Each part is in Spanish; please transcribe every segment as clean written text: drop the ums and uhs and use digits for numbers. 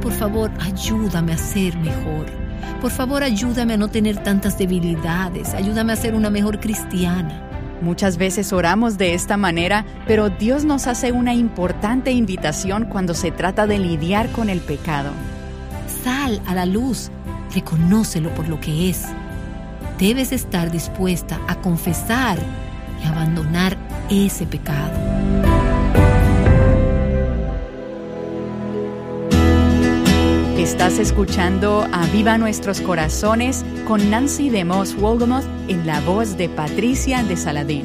por favor, ayúdame a ser mejor. Por favor, ayúdame a no tener tantas debilidades. Ayúdame a ser una mejor cristiana. Muchas veces oramos de esta manera, pero Dios nos hace una importante invitación cuando se trata de lidiar con el pecado. Sal a la luz, reconócelo por lo que es. Debes estar dispuesta a confesar y abandonar ese pecado. Estás escuchando Aviva Nuestros Corazones con Nancy DeMoss Wolgemuth en la voz de Patricia de Saladín.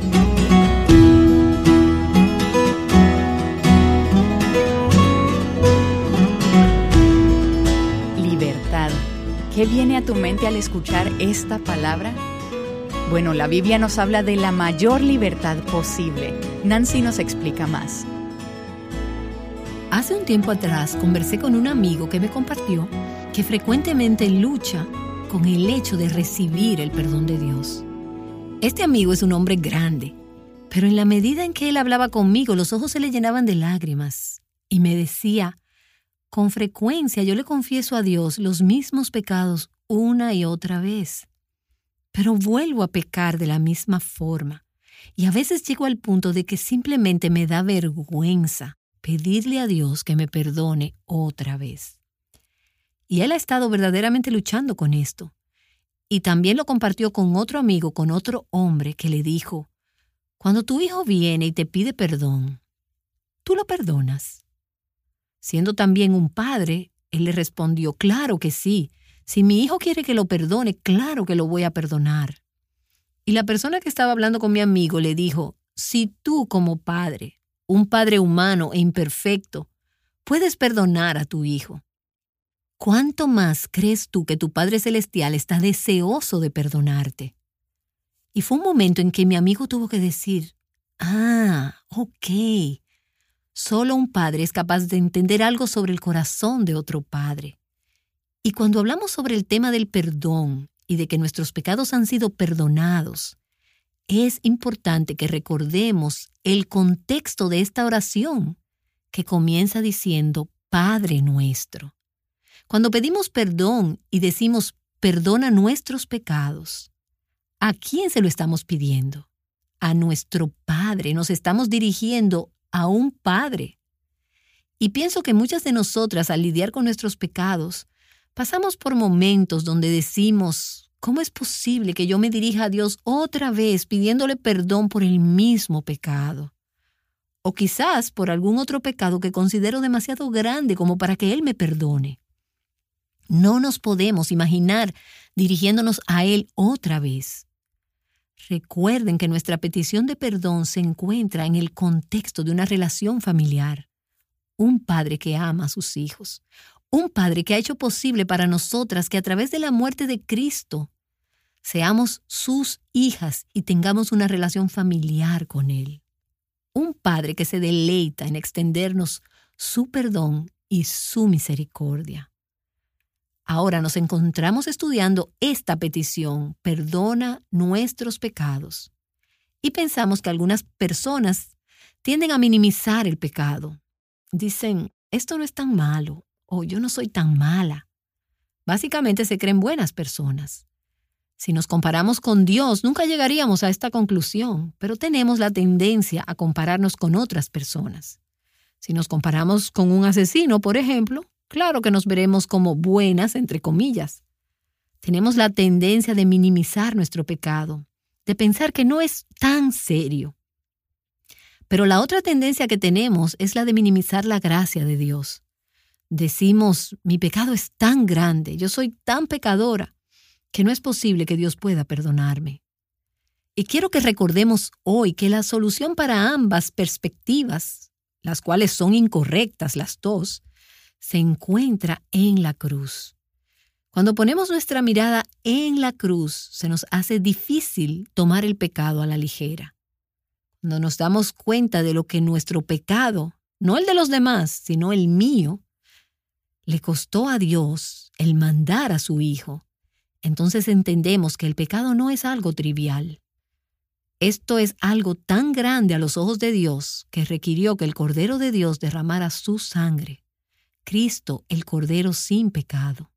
Libertad. ¿Qué viene a tu mente al escuchar esta palabra? Bueno, la Biblia nos habla de la mayor libertad posible. Nancy nos explica más. Hace un tiempo atrás conversé con un amigo que me compartió que frecuentemente lucha con el hecho de recibir el perdón de Dios. Este amigo es un hombre grande, pero en la medida en que él hablaba conmigo, los ojos se le llenaban de lágrimas y me decía, con frecuencia yo le confieso a Dios los mismos pecados una y otra vez, pero vuelvo a pecar de la misma forma y a veces llego al punto de que simplemente me da vergüenza pedirle a Dios que me perdone otra vez. Y él ha estado verdaderamente luchando con esto. Y también lo compartió con otro amigo, con otro hombre que le dijo, cuando tu hijo viene y te pide perdón, ¿tú lo perdonas? Siendo también un padre, él le respondió, claro que sí. Si mi hijo quiere que lo perdone, claro que lo voy a perdonar. Y la persona que estaba hablando con mi amigo le dijo, si tú como padre, un padre humano e imperfecto, puedes perdonar a tu hijo, ¿cuánto más crees tú que tu Padre Celestial está deseoso de perdonarte? Y fue un momento en que mi amigo tuvo que decir, ok, solo un padre es capaz de entender algo sobre el corazón de otro padre. Y cuando hablamos sobre el tema del perdón y de que nuestros pecados han sido perdonados, es importante que recordemos el contexto de esta oración, que comienza diciendo, Padre nuestro. Cuando pedimos perdón y decimos, perdona nuestros pecados, ¿a quién se lo estamos pidiendo? A nuestro Padre. Nos estamos dirigiendo a un Padre. Y pienso que muchas de nosotras, al lidiar con nuestros pecados, pasamos por momentos donde decimos, ¿cómo es posible que yo me dirija a Dios otra vez pidiéndole perdón por el mismo pecado? O quizás por algún otro pecado que considero demasiado grande como para que Él me perdone. No nos podemos imaginar dirigiéndonos a Él otra vez. Recuerden que nuestra petición de perdón se encuentra en el contexto de una relación familiar. Un padre que ama a sus hijos. Un Padre que ha hecho posible para nosotras que a través de la muerte de Cristo seamos sus hijas y tengamos una relación familiar con Él. Un Padre que se deleita en extendernos su perdón y su misericordia. Ahora nos encontramos estudiando esta petición, perdona nuestros pecados. Y pensamos que algunas personas tienden a minimizar el pecado. Dicen, esto no es tan malo. O yo no soy tan mala. Básicamente se creen buenas personas. Si nos comparamos con Dios, nunca llegaríamos a esta conclusión, pero tenemos la tendencia a compararnos con otras personas. Si nos comparamos con un asesino, por ejemplo, claro que nos veremos como buenas, entre comillas. Tenemos la tendencia de minimizar nuestro pecado, de pensar que no es tan serio. Pero la otra tendencia que tenemos es la de minimizar la gracia de Dios. Decimos, mi pecado es tan grande, yo soy tan pecadora, que no es posible que Dios pueda perdonarme. Y quiero que recordemos hoy que la solución para ambas perspectivas, las cuales son incorrectas las dos, se encuentra en la cruz. Cuando ponemos nuestra mirada en la cruz, se nos hace difícil tomar el pecado a la ligera. Cuando nos damos cuenta de lo que nuestro pecado, no el de los demás, sino el mío, le costó a Dios el mandar a su Hijo, entonces entendemos que el pecado no es algo trivial. Esto es algo tan grande a los ojos de Dios que requirió que el Cordero de Dios derramara su sangre Cristo, el Cordero sin pecado.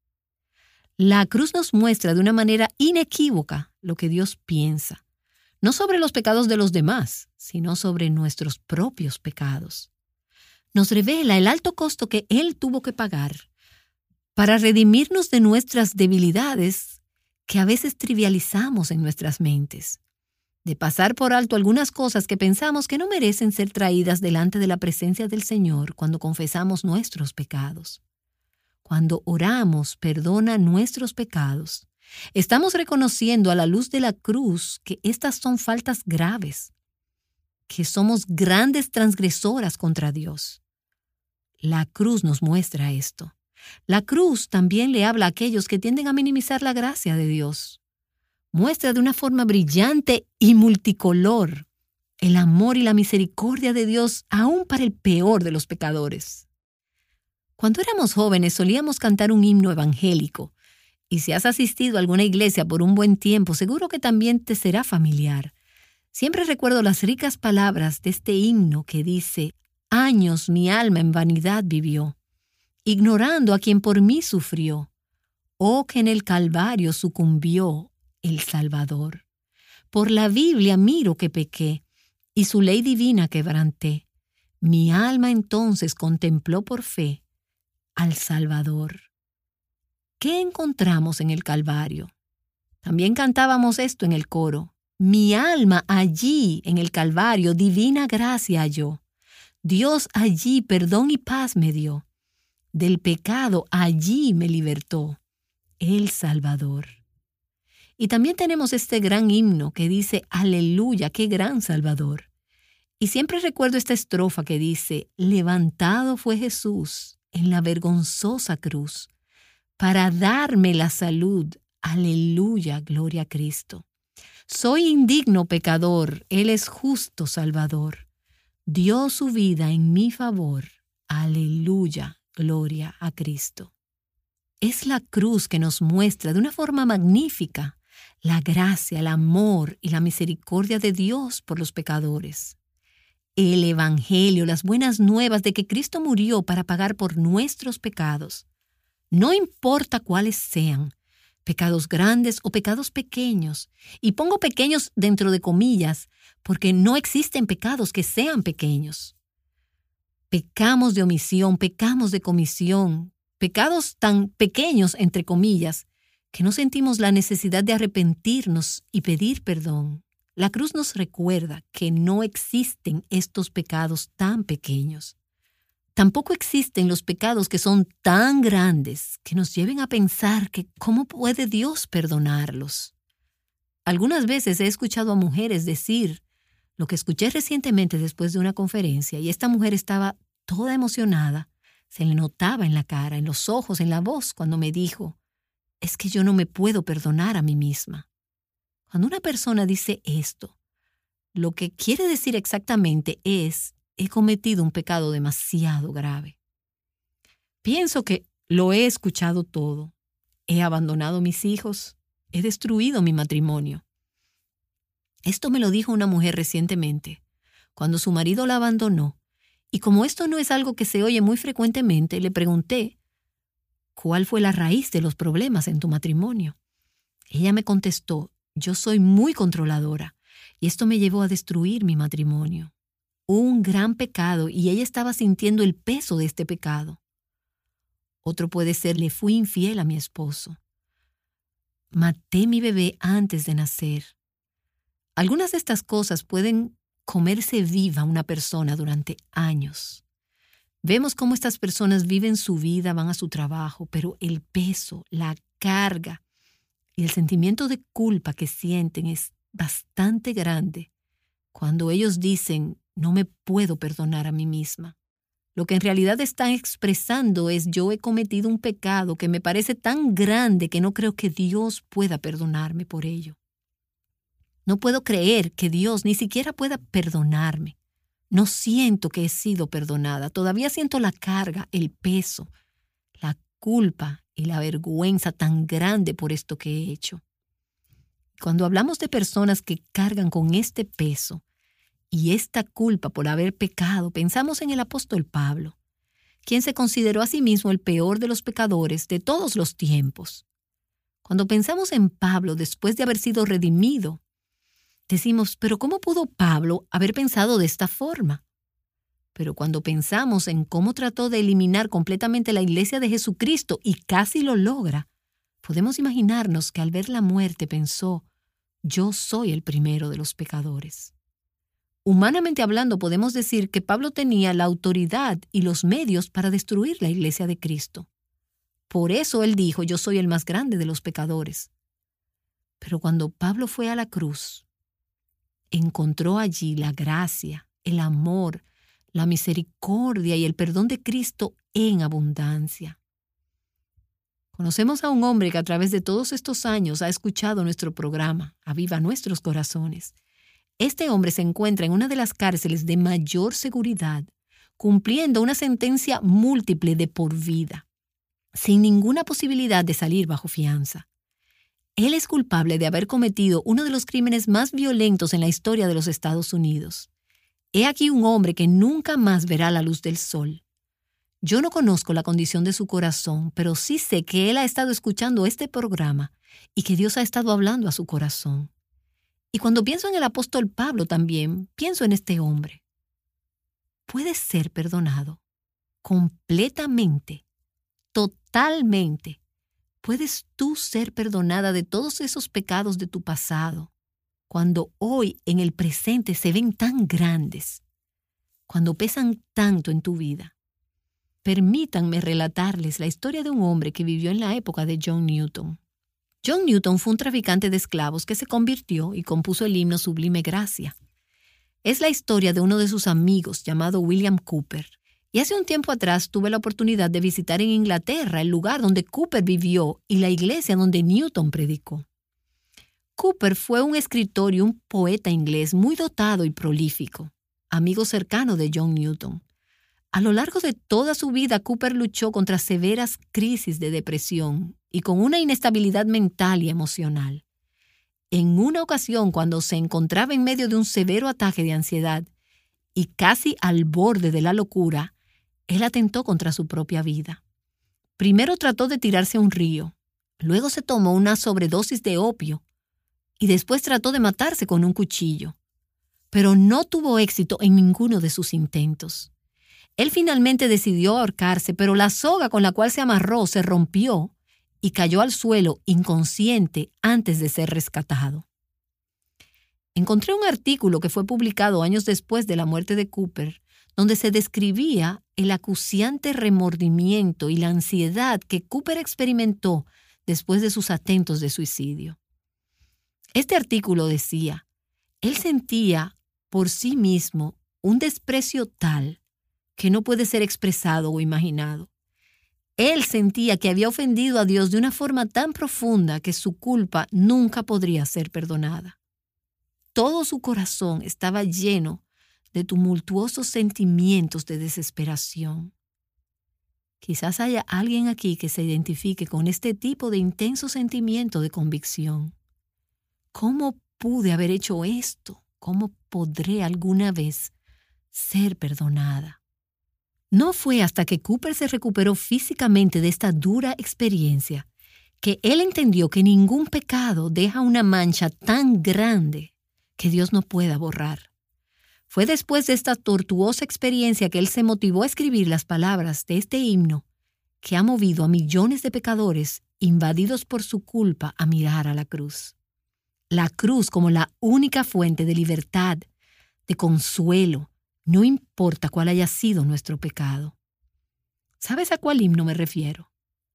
La cruz nos muestra de una manera inequívoca lo que Dios piensa, no sobre los pecados de los demás, sino sobre nuestros propios pecados. Nos revela el alto costo que Él tuvo que pagar para redimirnos de nuestras debilidades que a veces trivializamos en nuestras mentes, de pasar por alto algunas cosas que pensamos que no merecen ser traídas delante de la presencia del Señor cuando confesamos nuestros pecados. Cuando oramos, perdona nuestros pecados, estamos reconociendo a la luz de la cruz que estas son faltas graves, que somos grandes transgresoras contra Dios. La cruz nos muestra esto. La cruz también le habla a aquellos que tienden a minimizar la gracia de Dios. Muestra de una forma brillante y multicolor el amor y la misericordia de Dios aún para el peor de los pecadores. Cuando éramos jóvenes solíamos cantar un himno evangélico, y si has asistido a alguna iglesia por un buen tiempo, seguro que también te será familiar. Siempre recuerdo las ricas palabras de este himno que dice: «Años mi alma en vanidad vivió, ignorando a quien por mí sufrió. Oh, que en el Calvario sucumbió el Salvador. Por la Biblia miro que pequé, y su ley divina quebranté. Mi alma entonces contempló por fe al Salvador». ¿Qué encontramos en el Calvario? También cantábamos esto en el coro. Mi alma allí en el Calvario divina gracia halló. Dios allí perdón y paz me dio. Del pecado allí me libertó el Salvador. Y también tenemos este gran himno que dice: Aleluya, qué gran Salvador. Y siempre recuerdo esta estrofa que dice: levantado fue Jesús en la vergonzosa cruz para darme la salud. Aleluya, gloria a Cristo. Soy indigno pecador, Él es justo Salvador. Dio su vida en mi favor. Aleluya, gloria a Cristo. Es la cruz que nos muestra de una forma magnífica la gracia, el amor y la misericordia de Dios por los pecadores. El Evangelio, las buenas nuevas de que Cristo murió para pagar por nuestros pecados. No importa cuáles sean, pecados grandes o pecados pequeños, y pongo pequeños dentro de comillas, porque no existen pecados que sean pequeños. Pecamos de omisión, pecamos de comisión, pecados tan pequeños, entre comillas, que no sentimos la necesidad de arrepentirnos y pedir perdón. La cruz nos recuerda que no existen estos pecados tan pequeños. Tampoco existen los pecados que son tan grandes que nos lleven a pensar que ¿cómo puede Dios perdonarlos? Algunas veces he escuchado a mujeres decir lo que escuché recientemente después de una conferencia, y esta mujer estaba toda emocionada. Se le notaba en la cara, en los ojos, en la voz, cuando me dijo: es que yo no me puedo perdonar a mí misma. Cuando una persona dice esto, lo que quiere decir exactamente es: he cometido un pecado demasiado grave. Pienso que lo he escuchado todo. He abandonado a mis hijos. He destruido mi matrimonio. Esto me lo dijo una mujer recientemente, cuando su marido la abandonó. Y como esto no es algo que se oye muy frecuentemente, le pregunté: ¿cuál fue la raíz de los problemas en tu matrimonio? Ella me contestó: yo soy muy controladora y esto me llevó a destruir mi matrimonio. Un gran pecado, y ella estaba sintiendo el peso de este pecado. Otro puede ser: le fui infiel a mi esposo. Maté mi bebé antes de nacer. Algunas de estas cosas pueden comerse viva una persona durante años. Vemos cómo estas personas viven su vida, van a su trabajo, pero el peso, la carga y el sentimiento de culpa que sienten es bastante grande cuando ellos dicen: no me puedo perdonar a mí misma. Lo que en realidad están expresando es: yo he cometido un pecado que me parece tan grande que no creo que Dios pueda perdonarme por ello. No puedo creer que Dios ni siquiera pueda perdonarme. No siento que he sido perdonada. Todavía siento la carga, el peso, la culpa y la vergüenza tan grande por esto que he hecho. Cuando hablamos de personas que cargan con este peso y esta culpa por haber pecado, pensamos en el apóstol Pablo, quien se consideró a sí mismo el peor de los pecadores de todos los tiempos. Cuando pensamos en Pablo después de haber sido redimido, decimos, ¿pero cómo pudo Pablo haber pensado de esta forma? Pero cuando pensamos en cómo trató de eliminar completamente la iglesia de Jesucristo y casi lo logra, podemos imaginarnos que al ver la muerte pensó, yo soy el primero de los pecadores. Humanamente hablando, podemos decir que Pablo tenía la autoridad y los medios para destruir la iglesia de Cristo. Por eso él dijo, yo soy el más grande de los pecadores. Pero cuando Pablo fue a la cruz, encontró allí la gracia, el amor, la misericordia y el perdón de Cristo en abundancia. Conocemos a un hombre que a través de todos estos años ha escuchado nuestro programa, Aviva Nuestros Corazones. Este hombre se encuentra en una de las cárceles de mayor seguridad, cumpliendo una sentencia múltiple de por vida, sin ninguna posibilidad de salir bajo fianza. Él es culpable de haber cometido uno de los crímenes más violentos en la historia de los Estados Unidos. He aquí un hombre que nunca más verá la luz del sol. Yo no conozco la condición de su corazón, pero sí sé que él ha estado escuchando este programa y que Dios ha estado hablando a su corazón. Y cuando pienso en el apóstol Pablo también, pienso en este hombre. Puedes ser perdonado completamente, totalmente. Puedes tú ser perdonada de todos esos pecados de tu pasado, cuando hoy en el presente se ven tan grandes, cuando pesan tanto en tu vida. Permítanme relatarles la historia de un hombre que vivió en la época de John Newton. John Newton fue un traficante de esclavos que se convirtió y compuso el himno Sublime Gracia. Es la historia de uno de sus amigos llamado William Cowper. Y hace un tiempo atrás tuve la oportunidad de visitar en Inglaterra el lugar donde Cowper vivió y la iglesia donde Newton predicó. Cowper fue un escritor y un poeta inglés muy dotado y prolífico, amigo cercano de John Newton. A lo largo de toda su vida, Cowper luchó contra severas crisis de depresión y con una inestabilidad mental y emocional. En una ocasión, cuando se encontraba en medio de un severo ataque de ansiedad y casi al borde de la locura, él atentó contra su propia vida. Primero trató de tirarse a un río, luego se tomó una sobredosis de opio y después trató de matarse con un cuchillo. Pero no tuvo éxito en ninguno de sus intentos. Él finalmente decidió ahorcarse, pero la soga con la cual se amarró se rompió y cayó al suelo inconsciente antes de ser rescatado. Encontré un artículo que fue publicado años después de la muerte de Cowper, donde se describía el acuciante remordimiento y la ansiedad que Cowper experimentó después de sus intentos de suicidio. Este artículo decía, él sentía por sí mismo un desprecio tal que no puede ser expresado o imaginado. Él sentía que había ofendido a Dios de una forma tan profunda que su culpa nunca podría ser perdonada. Todo su corazón estaba lleno de tumultuosos sentimientos de desesperación. Quizás haya alguien aquí que se identifique con este tipo de intenso sentimiento de convicción. ¿Cómo pude haber hecho esto? ¿Cómo podré alguna vez ser perdonada? No fue hasta que Cowper se recuperó físicamente de esta dura experiencia que él entendió que ningún pecado deja una mancha tan grande que Dios no pueda borrar. Fue después de esta tortuosa experiencia que él se motivó a escribir las palabras de este himno que ha movido a millones de pecadores invadidos por su culpa a mirar a la cruz. La cruz como la única fuente de libertad, de consuelo, no importa cuál haya sido nuestro pecado. ¿Sabes a cuál himno me refiero?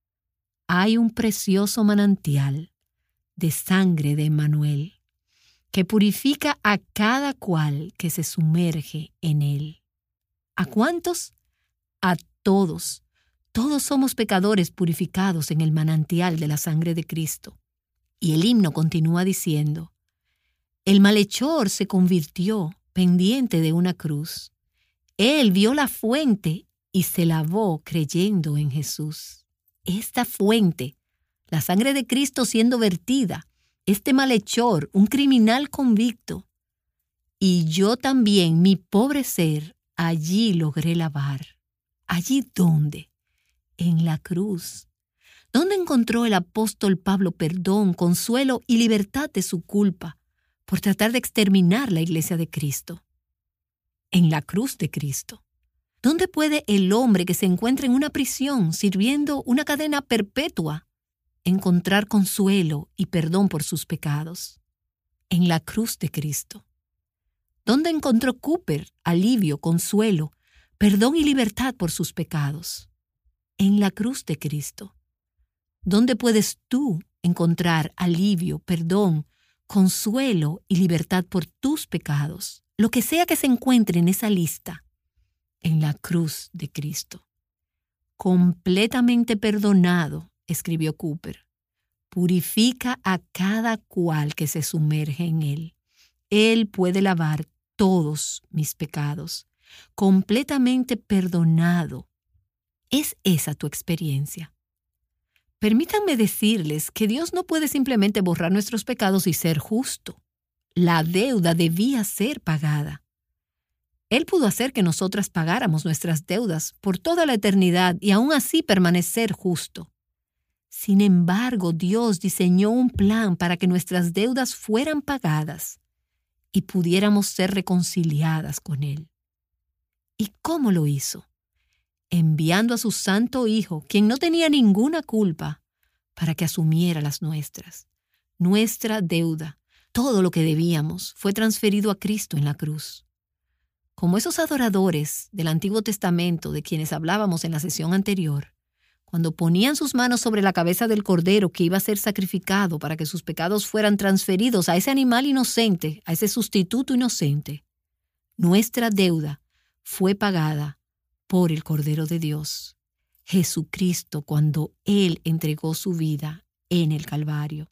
Hay un precioso manantial de sangre de Emmanuel que purifica a cada cual que se sumerge en él. ¿A cuántos? A todos. Todos somos pecadores purificados en el manantial de la sangre de Cristo. Y el himno continúa diciendo, el malhechor se convirtió pendiente de una cruz. Él vio la fuente y se lavó creyendo en Jesús. Esta fuente, la sangre de Cristo siendo vertida, este malhechor, un criminal convicto, y yo también, mi pobre ser, allí logré lavar. ¿Allí dónde? En la cruz. ¿Dónde encontró el apóstol Pablo perdón, consuelo y libertad de su culpa por tratar de exterminar la iglesia de Cristo? En la cruz de Cristo. ¿Dónde puede el hombre que se encuentra en una prisión sirviendo una cadena perpetua encontrar consuelo y perdón por sus pecados? En la cruz de Cristo. ¿Dónde encontró Cooper alivio, consuelo, perdón y libertad por sus pecados? En la cruz de Cristo. ¿Dónde puedes tú encontrar alivio, perdón, consuelo y libertad por tus pecados? Lo que sea que se encuentre en esa lista. En la cruz de Cristo. Completamente perdonado, escribió Cooper, purifica a cada cual que se sumerge en él. Él puede lavar todos mis pecados. Completamente perdonado. ¿Es esa tu experiencia? Permítanme decirles que Dios no puede simplemente borrar nuestros pecados y ser justo. La deuda debía ser pagada. Él pudo hacer que nosotras pagáramos nuestras deudas por toda la eternidad y aún así permanecer justo. Sin embargo, Dios diseñó un plan para que nuestras deudas fueran pagadas y pudiéramos ser reconciliadas con Él. ¿Y cómo lo hizo? Enviando a su Santo Hijo, quien no tenía ninguna culpa, para que asumiera las nuestras. Nuestra deuda, todo lo que debíamos, fue transferido a Cristo en la cruz. Como esos adoradores del Antiguo Testamento de quienes hablábamos en la sesión anterior, cuando ponían sus manos sobre la cabeza del cordero que iba a ser sacrificado para que sus pecados fueran transferidos a ese animal inocente, a ese sustituto inocente, nuestra deuda fue pagada por el Cordero de Dios, Jesucristo, cuando Él entregó su vida en el Calvario.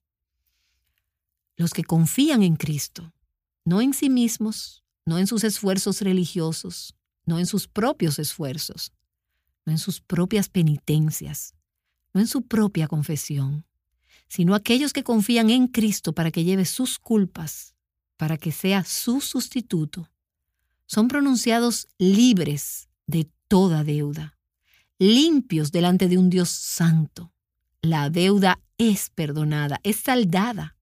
Los que confían en Cristo, no en sí mismos, no en sus esfuerzos religiosos, no en sus propios esfuerzos, no en sus propias penitencias, no en su propia confesión, sino aquellos que confían en Cristo para que lleve sus culpas, para que sea su sustituto, son pronunciados libres de toda deuda, limpios delante de un Dios santo. La deuda es perdonada, es saldada.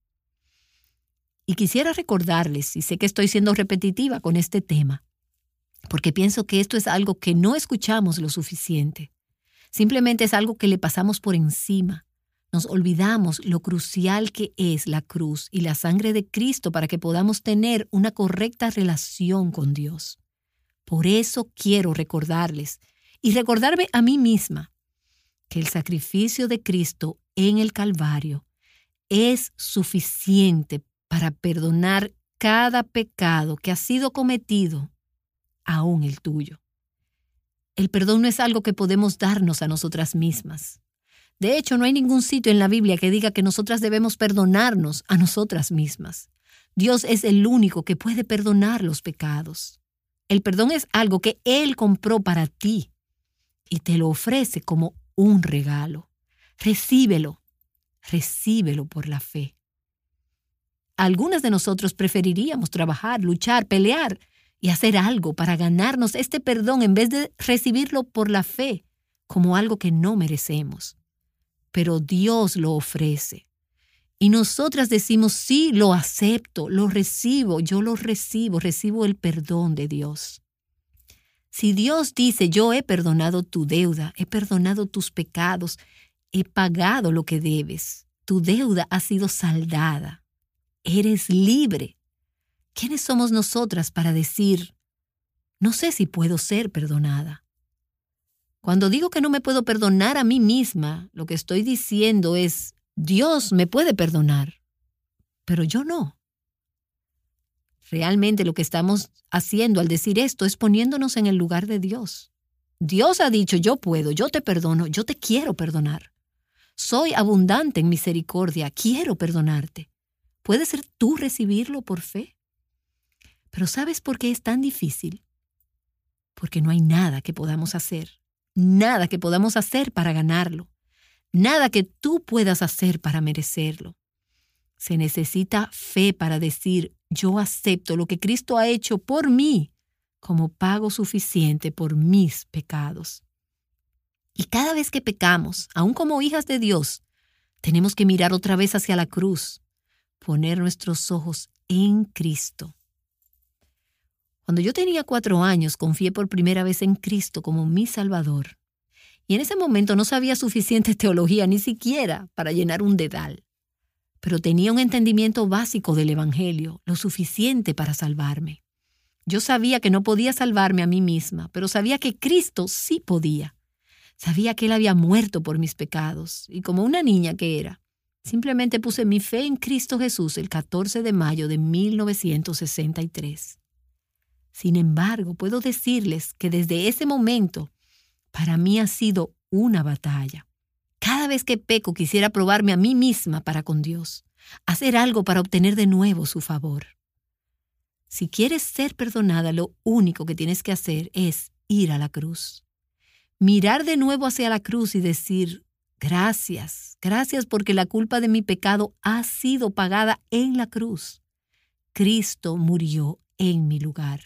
Y quisiera recordarles, y sé que estoy siendo repetitiva con este tema, porque pienso que esto es algo que no escuchamos lo suficiente. Simplemente es algo que le pasamos por encima. Nos olvidamos lo crucial que es la cruz y la sangre de Cristo para que podamos tener una correcta relación con Dios. Por eso quiero recordarles y recordarme a mí misma que el sacrificio de Cristo en el Calvario es suficiente para perdonar cada pecado que ha sido cometido, aún el tuyo. El perdón no es algo que podemos darnos a nosotras mismas. De hecho, no hay ningún sitio en la Biblia que diga que nosotras debemos perdonarnos a nosotras mismas. Dios es el único que puede perdonar los pecados. El perdón es algo que Él compró para ti y te lo ofrece como un regalo. Recíbelo por la fe. Algunas de nosotros preferiríamos trabajar, luchar, pelear y hacer algo para ganarnos este perdón en vez de recibirlo por la fe como algo que no merecemos. Pero Dios lo ofrece. Y nosotras decimos, sí, lo acepto, lo recibo, yo lo recibo el perdón de Dios. Si Dios dice, yo he perdonado tu deuda, he perdonado tus pecados, he pagado lo que debes, tu deuda ha sido saldada, eres libre. ¿Quiénes somos nosotras para decir, no sé si puedo ser perdonada? Cuando digo que no me puedo perdonar a mí misma, lo que estoy diciendo es, Dios me puede perdonar, pero yo no. Realmente lo que estamos haciendo al decir esto es poniéndonos en el lugar de Dios. Dios ha dicho, yo puedo, yo te perdono, yo te quiero perdonar. Soy abundante en misericordia, quiero perdonarte. ¿Puedes ser tú recibirlo por fe? Pero ¿sabes por qué es tan difícil? Porque no hay nada que podamos hacer, nada que podamos hacer para ganarlo. Nada que tú puedas hacer para merecerlo. Se necesita fe para decir, yo acepto lo que Cristo ha hecho por mí como pago suficiente por mis pecados. Y cada vez que pecamos, aun como hijas de Dios, tenemos que mirar otra vez hacia la cruz, poner nuestros ojos en Cristo. Cuando yo tenía 4 años, confié por primera vez en Cristo como mi Salvador. Y en ese momento no sabía suficiente teología ni siquiera para llenar un dedal. Pero tenía un entendimiento básico del Evangelio, lo suficiente para salvarme. Yo sabía que no podía salvarme a mí misma, pero sabía que Cristo sí podía. Sabía que Él había muerto por mis pecados, y como una niña que era, simplemente puse mi fe en Cristo Jesús el 14 de mayo de 1963. Sin embargo, puedo decirles que desde ese momento, para mí ha sido una batalla. Cada vez que peco quisiera probarme a mí misma para con Dios, hacer algo para obtener de nuevo su favor. Si quieres ser perdonada, lo único que tienes que hacer es ir a la cruz. Mirar de nuevo hacia la cruz y decir, gracias, gracias porque la culpa de mi pecado ha sido pagada en la cruz. Cristo murió en mi lugar.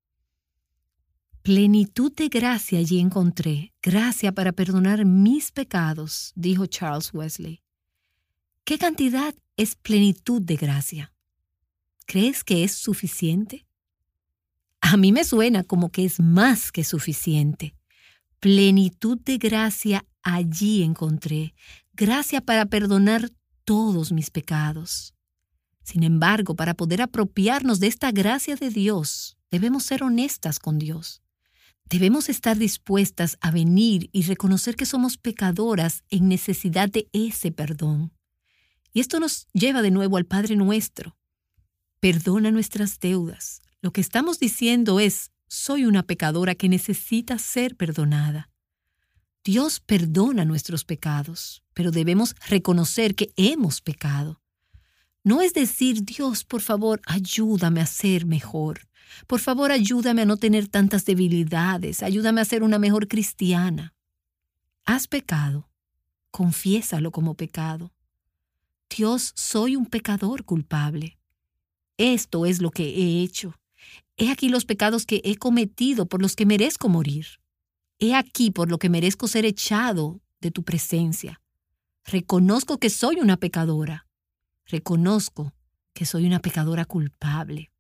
Plenitud de gracia allí encontré, gracia para perdonar mis pecados, dijo Charles Wesley. ¿Qué cantidad es plenitud de gracia? ¿Crees que es suficiente? A mí me suena como que es más que suficiente. Plenitud de gracia allí encontré, gracia para perdonar todos mis pecados. Sin embargo, para poder apropiarnos de esta gracia de Dios, debemos ser honestas con Dios. Debemos estar dispuestas a venir y reconocer que somos pecadoras en necesidad de ese perdón. Y esto nos lleva de nuevo al Padre Nuestro. Perdona nuestras deudas. Lo que estamos diciendo es, soy una pecadora que necesita ser perdonada. Dios perdona nuestros pecados, pero debemos reconocer que hemos pecado. No es decir, Dios, por favor, ayúdame a ser mejor. Por favor, ayúdame a no tener tantas debilidades. Ayúdame a ser una mejor cristiana. ¿Has pecado? Confiésalo como pecado. Dios, soy un pecador culpable. Esto es lo que he hecho. He aquí los pecados que he cometido por los que merezco morir. He aquí por lo que merezco ser echado de tu presencia. Reconozco que soy una pecadora. Reconozco que soy una pecadora culpable.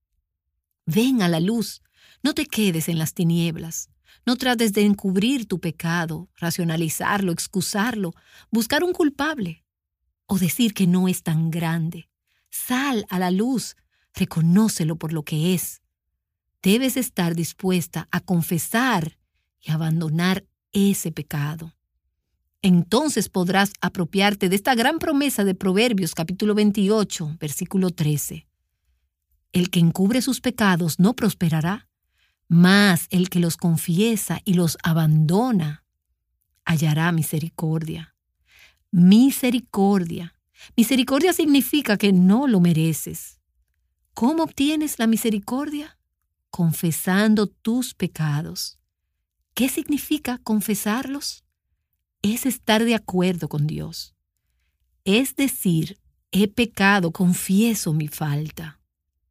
Ven a la luz, no te quedes en las tinieblas. No trates de encubrir tu pecado, racionalizarlo, excusarlo, buscar un culpable o decir que no es tan grande. Sal a la luz, reconócelo por lo que es. Debes estar dispuesta a confesar y abandonar ese pecado. Entonces podrás apropiarte de esta gran promesa de Proverbios capítulo 28, versículo 13. El que encubre sus pecados no prosperará, mas el que los confiesa y los abandona hallará misericordia. Misericordia. Misericordia significa que no lo mereces. ¿Cómo obtienes la misericordia? Confesando tus pecados. ¿Qué significa confesarlos? Es estar de acuerdo con Dios. Es decir, he pecado, confieso mi falta.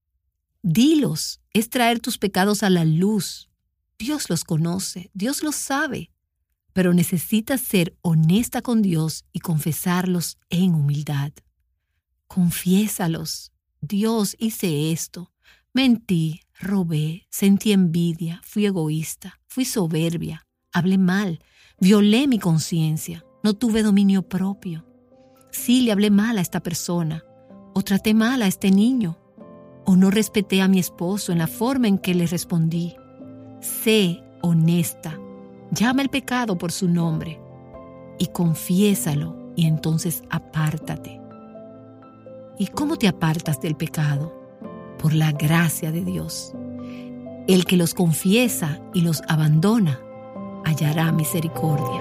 Dilos, es traer tus pecados a la luz. Dios los conoce, Dios los sabe, pero necesitas ser honesta con Dios y confesarlos en humildad. Confiésalos. Dios, hice esto. Mentí, robé, sentí envidia, fui egoísta, fui soberbia, hablé mal, violé mi conciencia, no tuve dominio propio. Sí, le hablé mal a esta persona, o traté mal a este niño, o no respeté a mi esposo en la forma en que le respondí. Sé honesta, llama el pecado por su nombre y confiésalo y entonces apártate. ¿Y cómo te apartas del pecado? Por la gracia de Dios. El que los confiesa y los abandona hallará misericordia.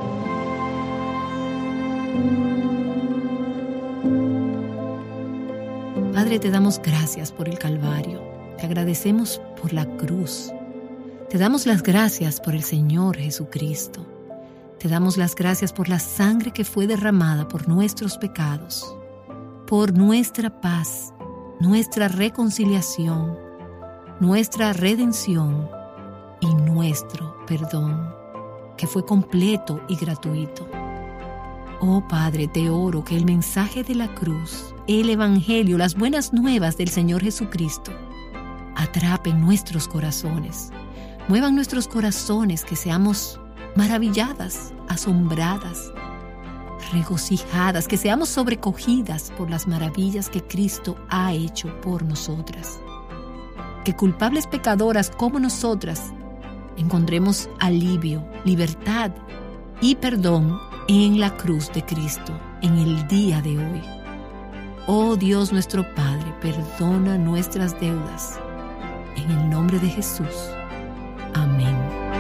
Padre, te damos gracias por el Calvario. Te agradecemos por la cruz. Te damos las gracias por el Señor Jesucristo. Te damos las gracias por la sangre que fue derramada por nuestros pecados, por nuestra paz, nuestra reconciliación, nuestra redención y nuestro perdón. que fue completo y gratuito. Oh Padre, te oro que el mensaje de la cruz, el Evangelio, las buenas nuevas del Señor Jesucristo, atrapen nuestros corazones, muevan nuestros corazones, que seamos maravilladas, asombradas, regocijadas, que seamos sobrecogidas por las maravillas que Cristo ha hecho por nosotras. Que culpables pecadoras como nosotras encontremos alivio, libertad y perdón en la cruz de Cristo en el día de hoy. Oh Dios nuestro Padre, perdona nuestras deudas. En el nombre de Jesús. Amén.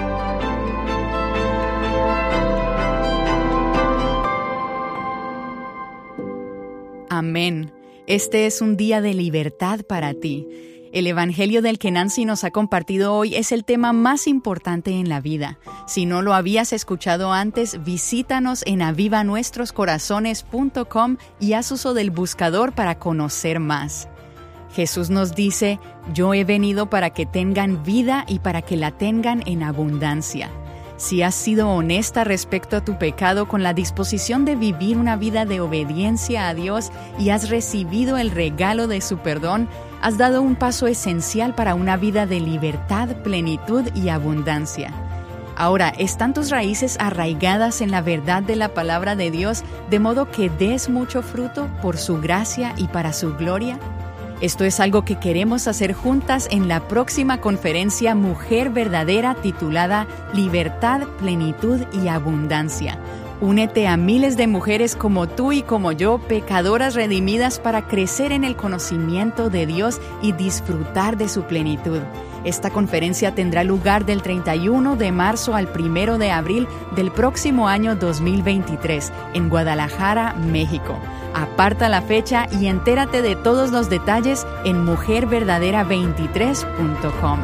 Amén. Este es un día de libertad para ti. El Evangelio del que Nancy nos ha compartido hoy es el tema más importante en la vida. Si no lo habías escuchado antes, visítanos en avivanuestroscorazones.com y haz uso del buscador para conocer más. Jesús nos dice, yo he venido para que tengan vida y para que la tengan en abundancia. Si has sido honesta respecto a tu pecado con la disposición de vivir una vida de obediencia a Dios y has recibido el regalo de su perdón, has dado un paso esencial para una vida de libertad, plenitud y abundancia. Ahora, ¿están tus raíces arraigadas en la verdad de la palabra de Dios, de modo que des mucho fruto por su gracia y para su gloria? Esto es algo que queremos hacer juntas en la próxima conferencia Mujer Verdadera, titulada Libertad, Plenitud y Abundancia. Únete a miles de mujeres como tú y como yo, pecadoras redimidas, para crecer en el conocimiento de Dios y disfrutar de su plenitud. Esta conferencia tendrá lugar del 31 de marzo al 1 de abril del próximo año 2023 en Guadalajara, México. Aparta la fecha y entérate de todos los detalles en mujerverdadera23.com.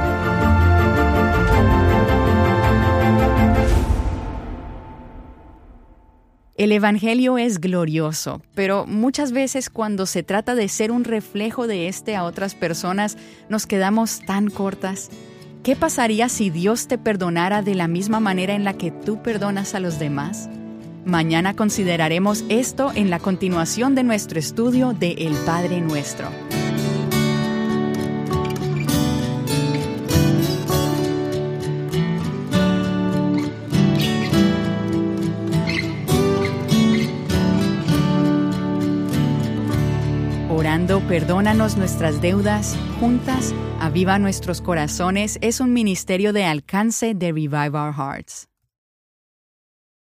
El Evangelio es glorioso, pero muchas veces cuando se trata de ser un reflejo de este a otras personas, nos quedamos tan cortas. ¿Qué pasaría si Dios te perdonara de la misma manera en la que tú perdonas a los demás? Mañana consideraremos esto en la continuación de nuestro estudio de El Padre Nuestro. Orando, perdónanos nuestras deudas, juntas, aviva nuestros corazones, es un ministerio de alcance de Revive Our Hearts.